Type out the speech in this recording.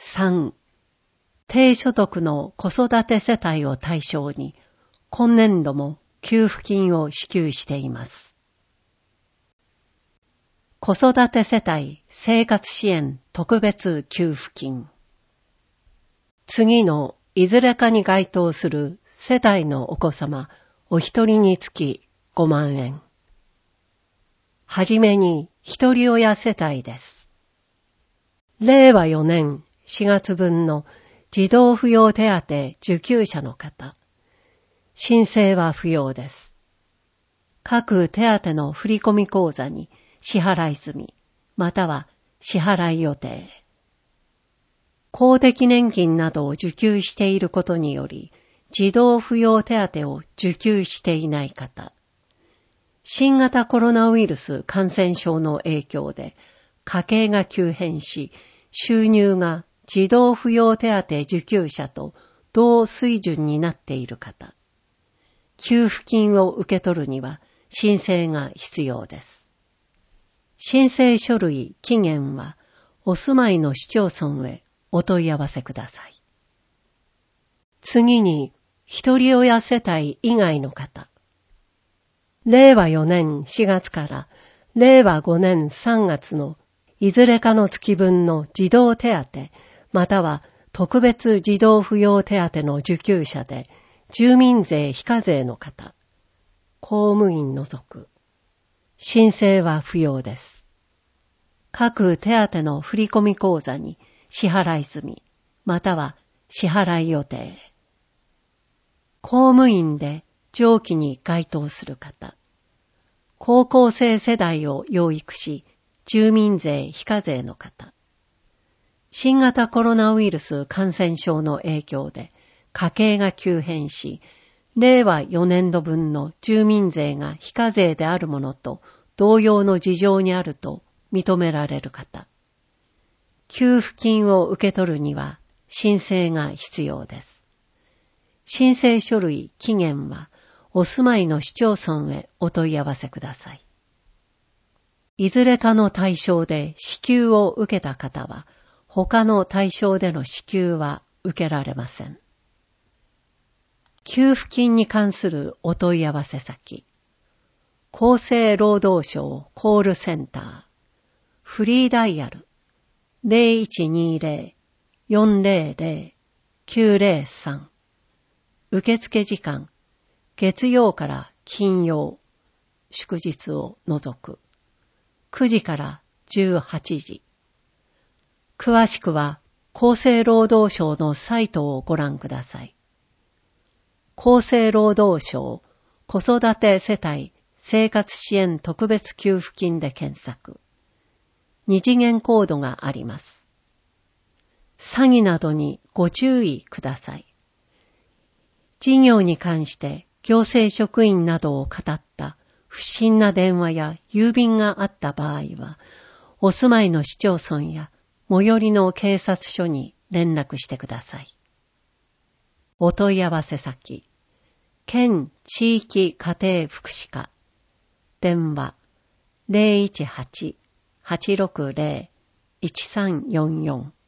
3、低所得の子育て世帯を対象に、今年度も給付金を支給しています。子育て世帯生活支援特別給付金。次のいずれかに該当する世帯のお子様お一人につき5万円。はじめに一人親世帯です。令和4年4月分の児童扶養手当受給者の方。申請は不要です。各手当の振込口座に支払い済み、または支払い予定。公的年金などを受給していることにより、児童扶養手当を受給していない方。新型コロナウイルス感染症の影響で家計が急変し、収入が児童扶養手当受給者と同水準になっている方。給付金を受け取るには申請が必要です。申請書類期限はお住まいの市町村へお問い合わせください。次に一人親世帯以外の方。令和4年4月から令和5年3月のいずれかの月分の児童手当または特別児童扶養手当の受給者で住民税非課税の方、公務員除く。申請は不要です。各手当の振込口座に支払い済み、または支払い予定。公務員で上記に該当する方。高校生世代を養育し、住民税非課税の方。新型コロナウイルス感染症の影響で家計が急変し、令和4年度分の住民税が非課税であるものと同様の事情にあると認められる方。給付金を受け取るには申請が必要です。申請書類期限はお住まいの市町村へお問い合わせください。いずれかの対象で支給を受けた方は、他の対象での支給は受けられません。給付金に関するお問い合わせ先。厚生労働省コールセンター。フリーダイヤル 0120-400-903。受付時間。月曜から金曜。祝日を除く。9時から18時。詳しくは厚生労働省のサイトをご覧ください。厚生労働省子育て世帯生活支援特別給付金で検索。二次元コードがあります。詐欺などにご注意ください。事業に関して行政職員などを語った不審な電話や郵便があった場合は、お住まいの市町村や最寄りの警察署に連絡してください。お問い合わせ先、県地域家庭福祉課、電話 018-860-1344